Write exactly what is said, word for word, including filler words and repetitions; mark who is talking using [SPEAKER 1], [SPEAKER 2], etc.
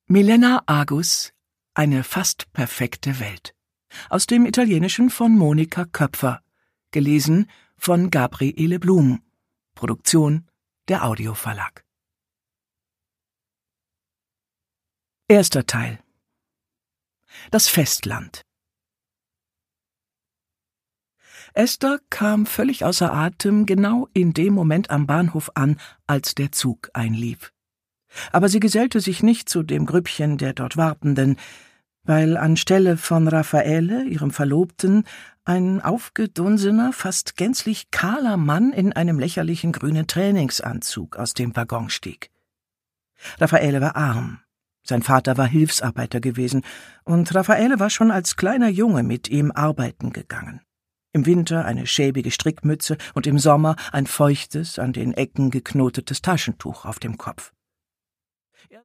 [SPEAKER 1] Milena Agus, eine fast perfekte Welt. Aus dem Italienischen von Monika Köpfer. Gelesen von Gabriele Blum. Produktion der Audioverlag. Erster Teil. Das Festland. Esther kam völlig außer Atem genau in dem Moment am Bahnhof an, als der Zug einlief. Aber sie gesellte sich nicht zu dem Grüppchen der dort Wartenden, weil anstelle von Raffaele, ihrem Verlobten, ein aufgedunsener, fast gänzlich kahler Mann in einem lächerlichen grünen Trainingsanzug aus dem Waggon stieg. Raffaele war arm. Sein Vater war Hilfsarbeiter gewesen, und Raffaele war schon als kleiner Junge mit ihm arbeiten gegangen. Im Winter eine schäbige Strickmütze und im Sommer ein feuchtes, an den Ecken geknotetes Taschentuch auf dem Kopf.